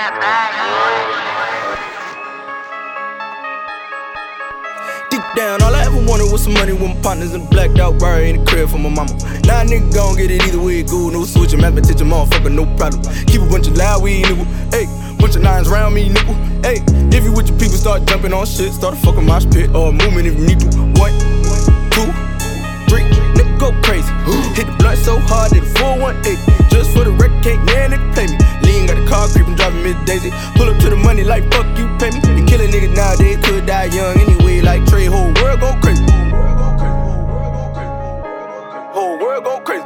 Deep down, all I ever wanted was some money with my partners and a blacked out bar in the crib for my mama. Now a nigga gon' get it either way, good, no switching, mathematician, motherfucker, no problem. Keep a bunch of loud weed, nigga, ayy, bunch of nines round me, nigga, ayy. If you with your people, start jumping on shit, start a fucking mosh pit or a movement if you need to. 1, 2, 3, nigga go crazy. Hit the blunt so hard that the 418. Just for the record, can't man nigga play me. Lean got the car creepin', driving Miss Daisy. Pull up to the money like fuck you pay me. They killin' niggas nowadays, could die young anyway. Like Trey, whole world go crazy. Whole world go crazy.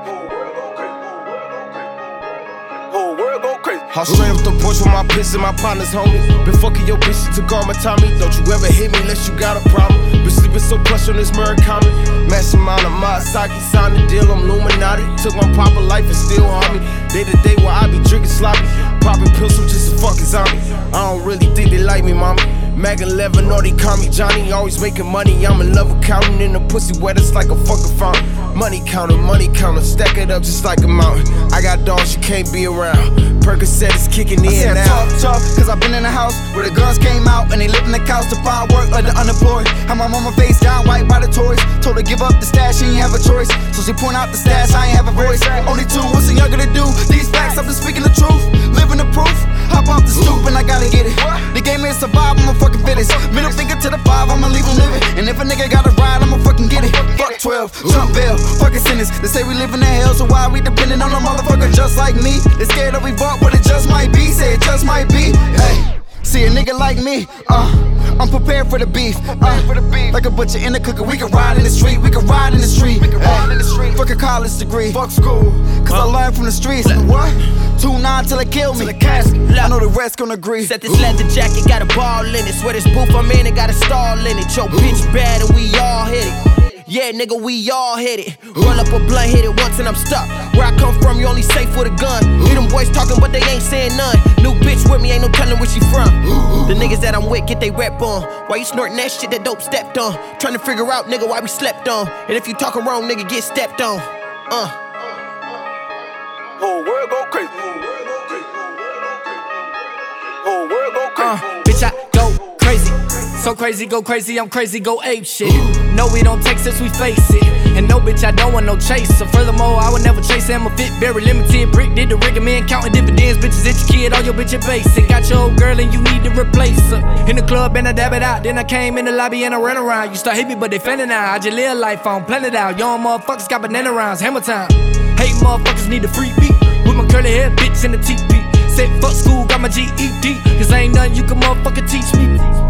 Whole world go crazy. I'm straight up the porch with my piss and my partners, homie. Been fucking your bitch, she took all my Tommy. Don't you ever hit me unless you got a problem. Been sleeping so plush on this Murakami. Massive amount of Masaki, signed the deal, I'm Illuminati. Took my proper life and still harm me. Day to day where I be drinking sloppy. Popping pills, I'm just a fucking zombie. I don't really think they like me, mommy. Mag 11, or they call me Johnny. Always making money, I'm in love with counting. In the pussy wet, it's like a fucking fountain. Money counter, stack it up just like a mountain. I got dogs you can't be around. Percocet is kicking in now. Talk, cause I been in the house where the guns came out and they lived in the couch to find work like the unemployed. Had my mama face down white by the toys. Told her give up the stash, she ain't have a choice. So she point out the stash, I ain't have a voice. Only 2, what's a younger to do? These facts, I'm just speaking the truth, living the proof. Hop off the stoop and I gotta get it. The game is survive, I'ma fucking fit it. Middle finger to the 5, I'ma leave him living. And if a nigga got a ride, I'ma fucking get it. Fuck 12, Trump bill, fucking sentence. They say we live in the hell, so why we depending on a motherfucker just like me? They scared that we bought what it just might be. Say it just might be. Hey, see a nigga like me, I'm prepared for the beef. Like a butcher in the cooker, we can ride in the street. We can ride in the street. Fuck a college degree. Fuck school, cause I learned from the streets. What? 2-9 till they kill me. I know the rest gon' agree. Set this leather jacket, got a ball in it. Swear this booth I'm in, it got a stall in it. Yo, bitch bad and we all hit it. Yeah, nigga, we all hit it. Roll up a blunt, hit it once and I'm stuck. Where I come from, you only safe with a gun. Hear them boys talking, but they ain't saying none. New bitch with me, ain't no telling where she from. The niggas that I'm with get they rep on. Why you snorting that shit that dope stepped on? Trying to figure out, nigga, why we slept on. And if you talking wrong, nigga, get stepped on. Whole world go crazy. Whole world go crazy. Bitch, I go crazy. So crazy, go crazy, I'm crazy, go ape shit. No, we don't take since we face it. And no, bitch, I don't want no chaser. Furthermore, I would never chase it. I'm a fit, very limited. Brick did the recommend, counting dividends. Bitches, it's your kid, all your bitches basic. Got your old girl and you need to replace her. In the club and I dab it out. Then I came in the lobby and I ran around. You start hit me, but they fanning out. I just live life on planet out. Young motherfuckers got banana rounds, hammer time. Hate motherfuckers need a free beat. With my curly hair, bitch in the TP. Said fuck school, got my GED. Cause ain't nothing you can motherfucker teach me.